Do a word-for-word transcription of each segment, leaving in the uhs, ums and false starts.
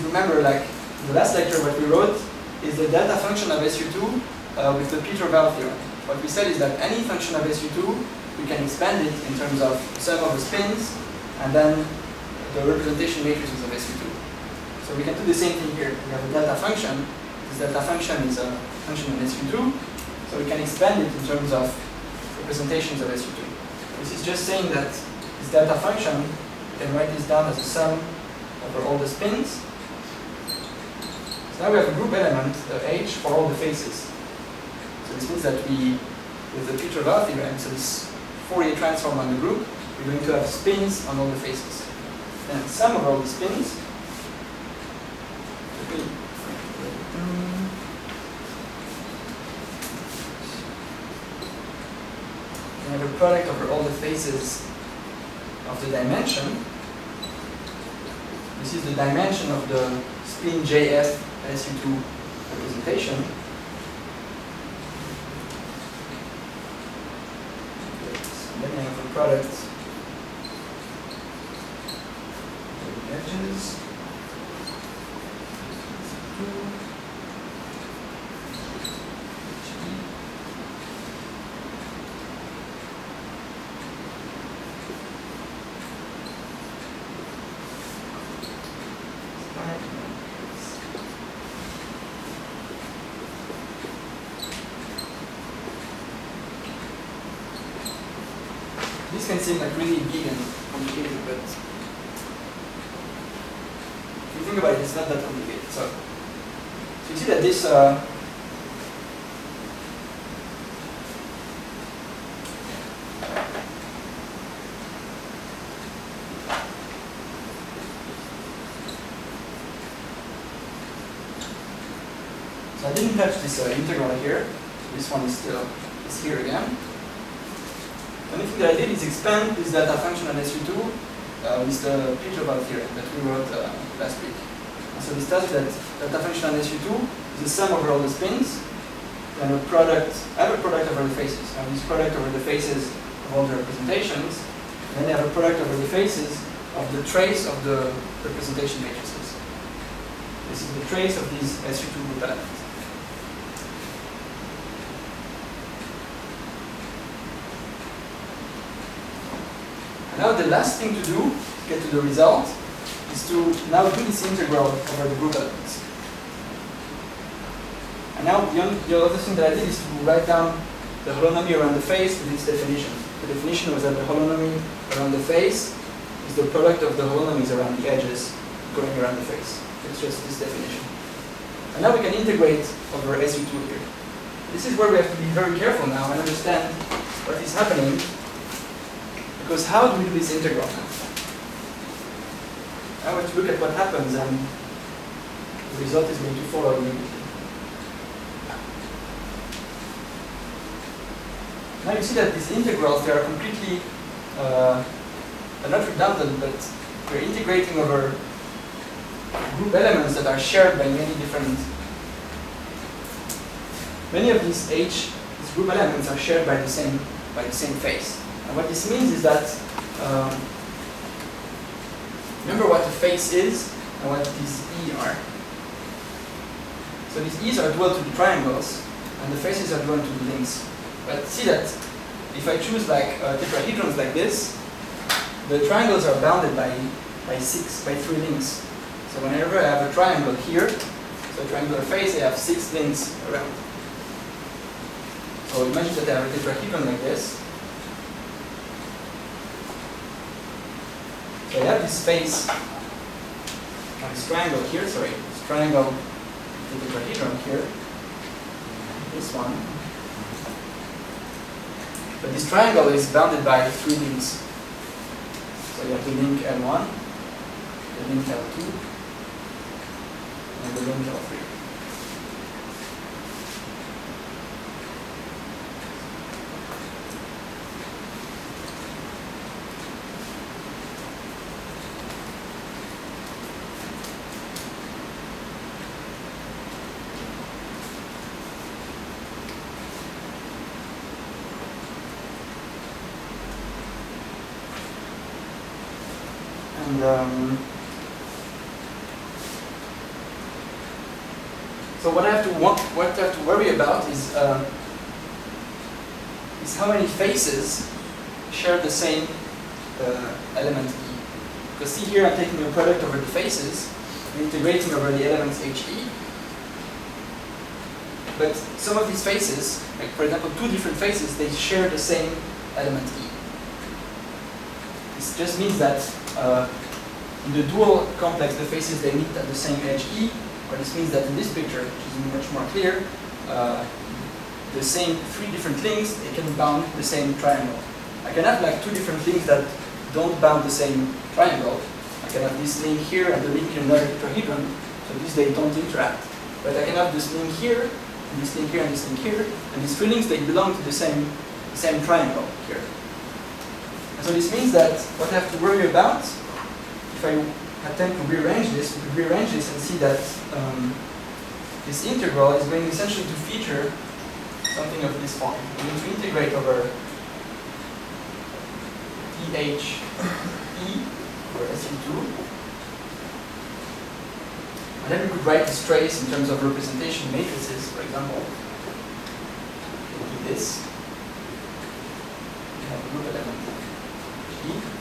remember, like the last lecture, what we wrote is the delta function of S U two uh, with the Peter-Weyl theorem. What we said is that any function of S U two, we can expand it in terms of sum of the spins and then the representation matrices of S U two. So we can do the same thing here. We have a delta function. This delta function is a function of S U two. So we can expand it in terms of representations of S U two. This is just saying that this delta function, we can write this down as a sum over all the spins. So now we have a group element, the H, for all the faces. So this means that we, with the Peter-Weyl theorem, so this Fourier transform on the group, we're going to have spins on all the faces. Then sum of all the spins. We have a product over all the faces of the dimension. This is the dimension of the spin J F S U two representation. Then we have a product of the edges. This can seem like really big and complicated, but if you think about it, it's not that complicated. So, so you see that this uh, so I didn't touch this uh, integral here. So this one is still is here again. The only thing that I did is expand this delta function on S U two uh, with the Peter-Weyl theorem that we wrote uh, last week. And so this tells you that delta function on S U two is the sum over all the spins, and a product, I have a product over the faces. I have this product over the faces of all the representations, and then I have a product over the faces of the trace of the representation matrices. This is the trace of these S U two group elements. Now the last thing to do to get to the result is to now do this integral over the group elements. And now the, only, the other thing that I did is to write down the holonomy around the face with its definition. The definition was that the holonomy around the face is the product of the holonomies around the edges going around the face. It's just this definition. And now we can integrate over S U two here. This is where we have to be very careful now and understand what is happening. Because how do we do this integral now? I want to look at what happens, and the result is going to follow immediately. Now you see that these integrals, they are completely, uh, they're not redundant, but we're integrating over group elements that are shared by many different, many of these H, these group elements are shared by the same, by the same face. And what this means is that, um, remember what a face is and what these E are. So these E's are dual to the triangles, and the faces are dual to the links. But see that if I choose like uh, tetrahedrons like this, the triangles are bounded by, by six, by three links. So whenever I have a triangle here, so a triangular face, I have six links around. So imagine that I have a tetrahedron like this. So I have this face, or this triangle here, sorry, this triangle with the tetrahedron here, this one. But this triangle is bounded by three links. So you have the link L one, the link L two, and the link L three. And um, So what I have to want, what I have to worry about is uh, is how many faces share the same uh, element E. Because see here, I'm taking a product over the faces, and integrating over the elements H E. But some of these faces, like for example, two different faces, they share the same element E. This just means that uh, in the dual complex, the faces they meet at the same edge E. Or this means that in this picture, which is much more clear, uh, the same three different links, they can bound the same triangle. I can have like two different links that don't bound the same triangle. I can have this link here and the link in another tetrahedron, so these they don't interact. But I can have this link here, and this link here, and this link here, and these three links, they belong to the same, the same triangle here. And so this means that what I have to worry about, if I attempt to rearrange this, we could rearrange this and see that um, this integral is going essentially to feature something of this form. We're going to integrate over E H E over S E two. And then we could write this trace in terms of representation matrices, for example. We'll do this. We have a group element E.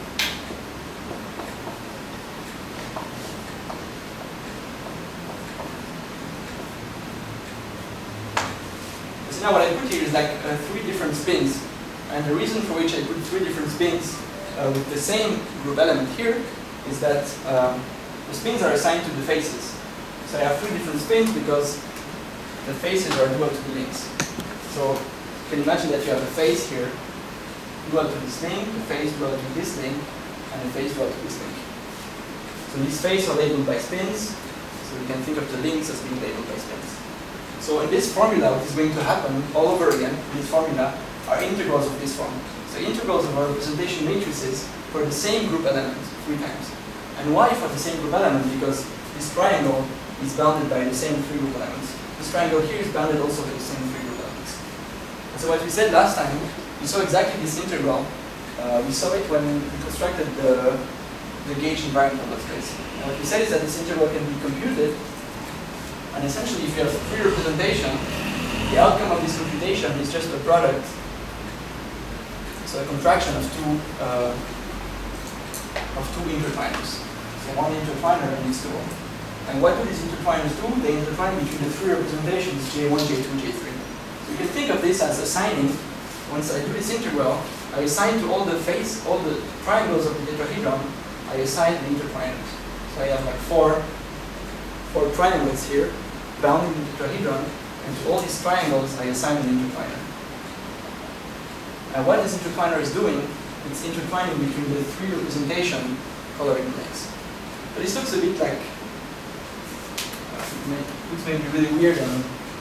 Now what I put here is like uh, three different spins, and the reason for which I put three different spins uh, with the same group element here is that um, the spins are assigned to the faces. So I have three different spins because the faces are dual to the links. So you can imagine that you have a face here dual to this link, the face dual to this link, and the face dual to this link. So these faces are labeled by spins, so we can think of the links as being labeled by spins. So in this formula, what is going to happen all over again, in this formula, are integrals of this form. So integrals of our representation matrices for the same group element three times. And why for the same group element? Because this triangle is bounded by the same three group elements. This triangle here is bounded also by the same three group elements. And so what we said last time, we saw exactly this integral. Uh, we saw it when we constructed the, the gauge invariant complex trace. And what we said is that this integral can be computed. And essentially, if you have free representation, the outcome of this computation is just a product, so a contraction of two uh, of two intertwiners. So one intertwiner and these two. And what do these intertwiners do? They intertwine between the three representations J one, J two, J three. So you can think of this as assigning. Once I do this integral, I assign to all the face, all the triangles of the tetrahedron, I assign the intertwiners. So I have like four, four triangles here, bounding the tetrahedron, and to all these triangles I assign an intertwiner. And what this intertwiner is doing, it's intertwining between the three representation coloring links. But this looks a bit like, uh, it looks maybe really weird and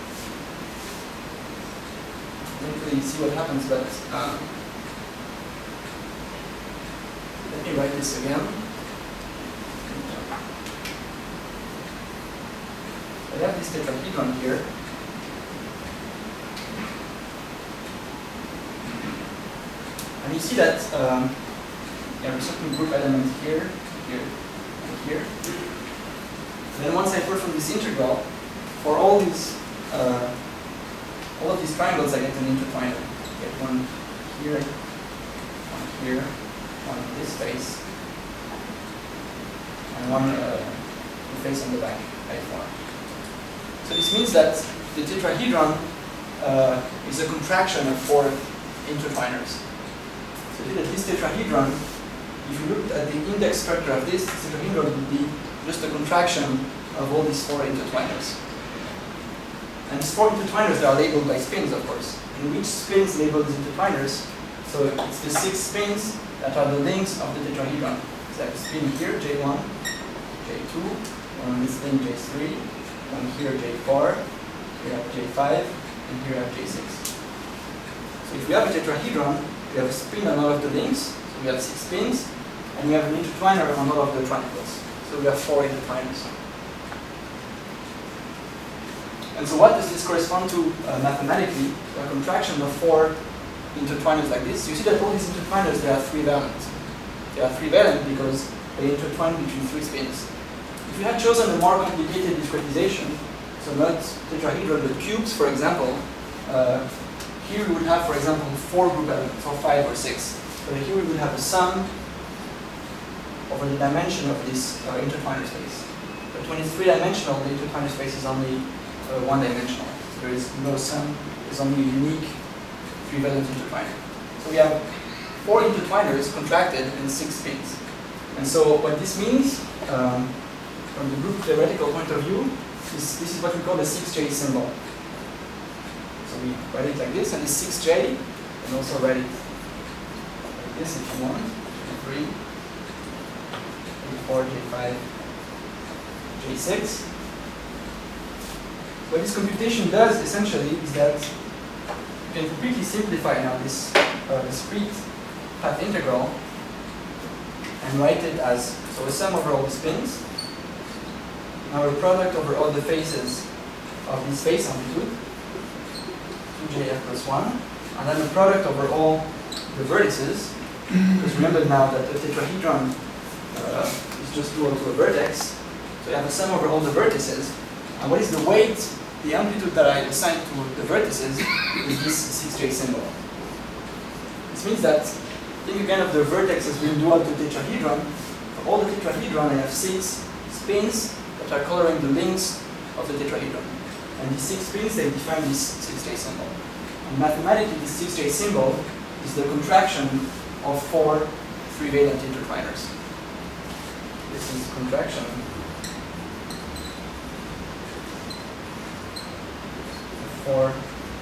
I don't really see what happens, but uh, let me write this again. I have this tetrahedron here. And you see that um, you have a certain group element here, here, and here. And then once I perform this integral, for all these uh, all of these triangles I get an intertwiner. I get one here, one here, one in this face, and one uh, the face on the back, I form. So this means that the tetrahedron uh, is a contraction of four intertwiners. So that this tetrahedron, if you look at the index structure of this, this tetrahedron would be just a contraction of all these four intertwiners. And these four intertwiners, they are labeled by spins, of course. And which spins label these intertwiners? So it's the six spins that are the links of the tetrahedron. So I have a spin here, J one, J two, one on this link, J three, one here, J four, here I have J five, and here I have J six. So if we have a tetrahedron, we have a spin on all of the links, so we have six spins, and we have an intertwiner on all of the triangles. So we have four intertwiners. And so what does this correspond to uh, mathematically? A contraction of four intertwiners like this. You see that all these intertwiners, they are three-valent. They are three-valent because they intertwine between three spins. If you had chosen a more complicated discretization, so not tetrahedral, but cubes, for example, uh, here we would have, for example, four group elements, or five or six. But here we would have a sum over the dimension of this uh, intertwiner space. But when it's three-dimensional, the intertwiner space is only uh, one-dimensional. So there is no sum, there's only a unique three-valent intertwiner. So we have four intertwiners contracted and six spins. And so what this means, um, from the group theoretical point of view, is this is what we call the six J symbol. So we write it like this, and this six J, and also write it like this if you want. J three, J four, J five, J six. What this computation does essentially is that you can completely simplify now this uh, discrete path integral and write it as so a sum over all the spins, now a product over all the faces of this phase amplitude, two J F plus one, and then a product over all the vertices, because remember now that the tetrahedron uh, is just dual to a vertex, so you have a sum over all the vertices, and what is the weight, the amplitude that I assign to the vertices is this six J symbol. This means that, think again of the vertex as being dual to tetrahedron. For all the tetrahedron, I have six spins that are coloring the links of the tetrahedron. And these six spins, they define this six J symbol. And mathematically, this six J symbol is the contraction of four three-valent intertwiners. This is contraction of four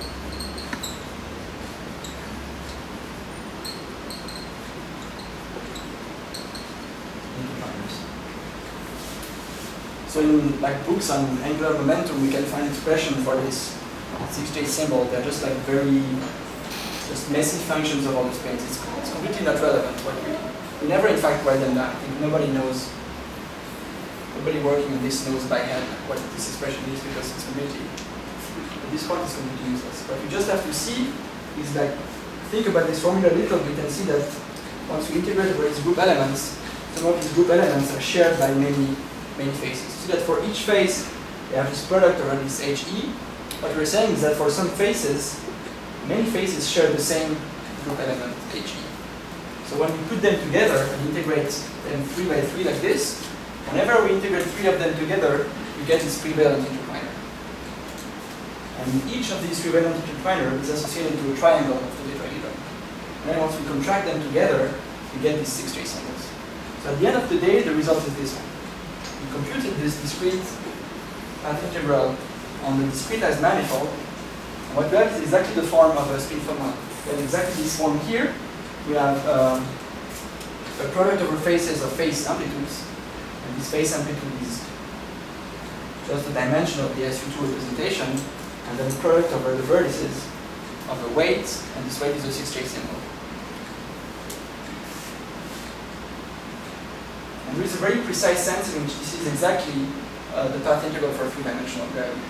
So in like books on angular momentum, we can find expression for this six J symbol. They're just like very, just messy functions of all the spins. It's, it's completely not relevant. What we, we never in fact write them down. I think nobody knows, nobody working on this knows by hand what this expression is because it's completely, this part is completely useless. What we just have to see is like, think about this formula a little bit and see that once we integrate over its group elements, some of these group elements are shared by many many faces. So that for each face, we have this product around this H E. What we're saying is that for some faces, many faces share the same group element, H E. So when we put them together and integrate them three by three like this, whenever we integrate three of them together, we get this three-valent intertwiner. And each of these three-valent intertwiner is associated to a triangle of the tetrahedron. And then once we contract them together, we get these six J symbols. So at the end of the day, the result is this one. We computed this discrete path integral on the discretized manifold, and what we have is exactly the form of a spin-fold model. We have exactly this form here. We have um, a product over faces of phase amplitudes, and this phase amplitude is just the dimension of the S U two representation, and then the product over the vertices of the weight, and this weight is a six J symbol. And there is a very precise sense in which this is exactly uh, the path integral for a three-dimensional gravity.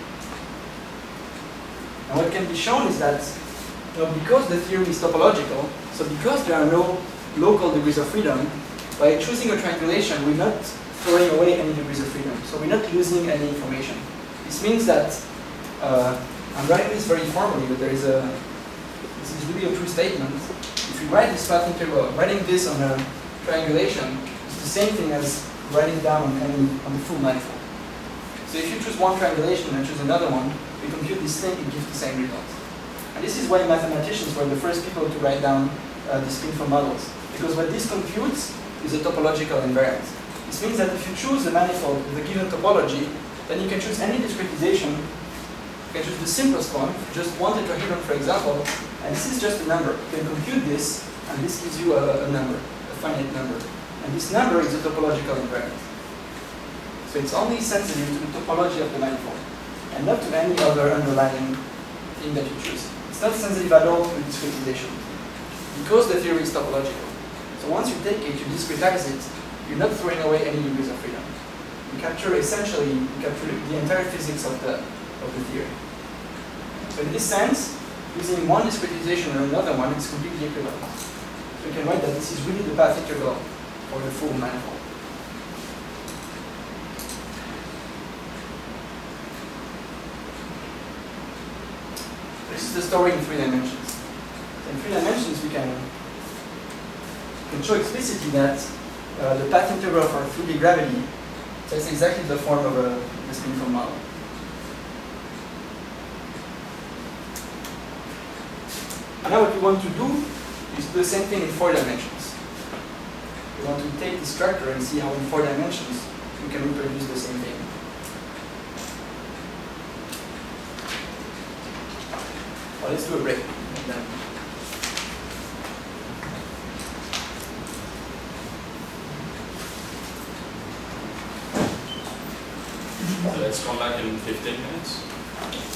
And what can be shown is that you know, because the theory is topological, so because there are no local degrees of freedom, by choosing a triangulation, we're not throwing away any degrees of freedom. So we're not losing any information. This means that, uh, I'm writing this very formally, but there is a, this is really a true statement. If you write this path integral, writing this on a triangulation, the same thing as writing down on, any, on the full manifold. So if you choose one triangulation and choose another one, we compute this thing, it gives the same result. And this is why mathematicians were the first people to write down uh, the spin-fold models. Because what this computes is a topological invariant. This means that if you choose a manifold with a given topology, then you can choose any discretization. You can choose the simplest one, just one tetrahedron, for example, and this is just a number. You can compute this, and this gives you a, a number, a finite number. And this number is a topological invariant. So it's only sensitive to the topology of the manifold, and not to any other underlying thing that you choose. It's not sensitive at all to discretization, because the theory is topological. So once you take it, you discretize it, you're not throwing away any degrees of freedom. You capture essentially, you capture the entire physics of the, of the theory. So in this sense, using one discretization or another one, it's completely equivalent. So you can write that this is really the path integral for the full manifold. is the story in three dimensions. In three dimensions, we can, can show explicitly that uh, the path integral for three D gravity takes exactly the form of a, a spinful model. And now what we want to do is do the same thing in four dimensions. We want to take the structure and see how in four dimensions we can reproduce the same thing. Well, let's do a break. And then So let's come back in fifteen minutes.